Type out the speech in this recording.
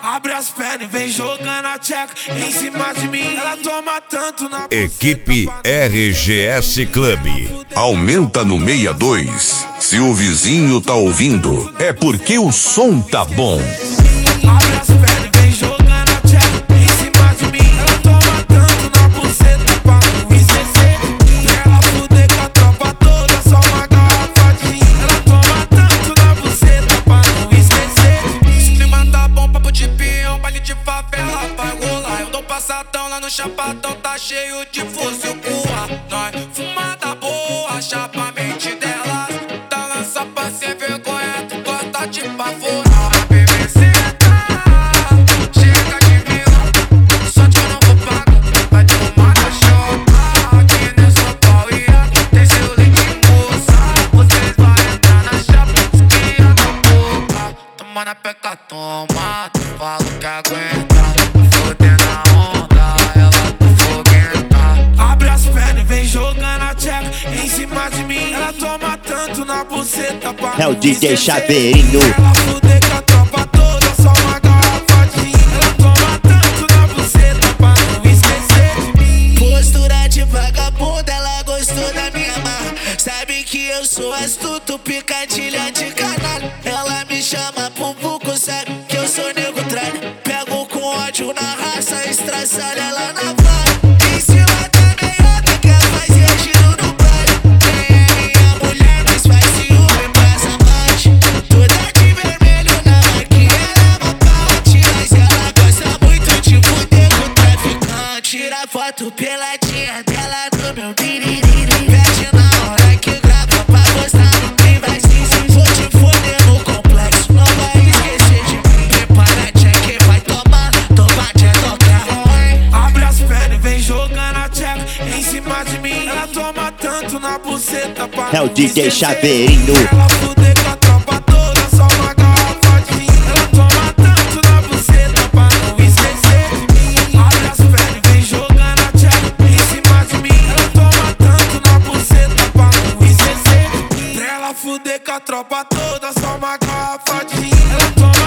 Abre as pernas e vem jogando a tcheca em cima de mim. Ela toma tanto na Equipe RGS Club. Aumenta no 62. Se o vizinho tá ouvindo, é porque o som tá bom. Abre as pernas e vem jogando a tcheca em cima de mim. Ela toma tanto na buceta pra não esquecer. Ela fuder com a tropa toda, só uma garrafa de gin. Ela toma tanto na buceta pra não esquecer. O clima tá bom, papo de peão, baile de favela vai rolar. Eu dou passadão lá no chapadão, tá cheio de fuzil curra. Nós fumada boa, chapa a mente delas. Dá lança pra ser vergonha, tu gosta de pavorar. Na peca toma, falo que aguenta. Fodendo a onda, ela tá foguenta. Abre as pernas e vem jogando a tcheca em cima de mim. Ela toma tanto na buceta pra É o não DJ esquecer. Chaveirinho. Ela fuder com a tropa toda, só uma garrafa de gin. Ela toma tanto na buceta pra não esquecer de mim. Postura de vagabunda, ela gostou da minha marra. Sabe que eu sou astuto, picadilha de canalha. Ela me chama pro buco, sabe que eu sou nego tralha. Pego com ódio na raça, estraçalha ela na vara. Em cima da meiota, quer fazer giro no baile. Quem é minha mulher, mas faz ciúme pras amantes. Toda de vermelho na maquia, ela é uma parte. Mas ela gosta muito de fuder com o traficante. Tira foto peladinha dela no meu biriri. Pede na hora que grava pra postar no privacy. Vou te foder no complexo, não vai esquecer de mim. Prepara check, vai tomar, toma de tocar. Abre as pernas e vem jogando a tcheca em cima de mim. Ela toma tanto na buceta pra É o não DJ esquecer. Chaveirinho. Ela fuder com a tropa toda, só uma garrafa de gin. Ela toma tanto na buceta pra não esquecer de mim. Abre as pernas e vem jogando a tcheca em cima de mim. Ela toma tanto na buceta pra não esquecer de mim. Pra ela fuder com a tropa toda, só uma garrafa de gin. Ela toma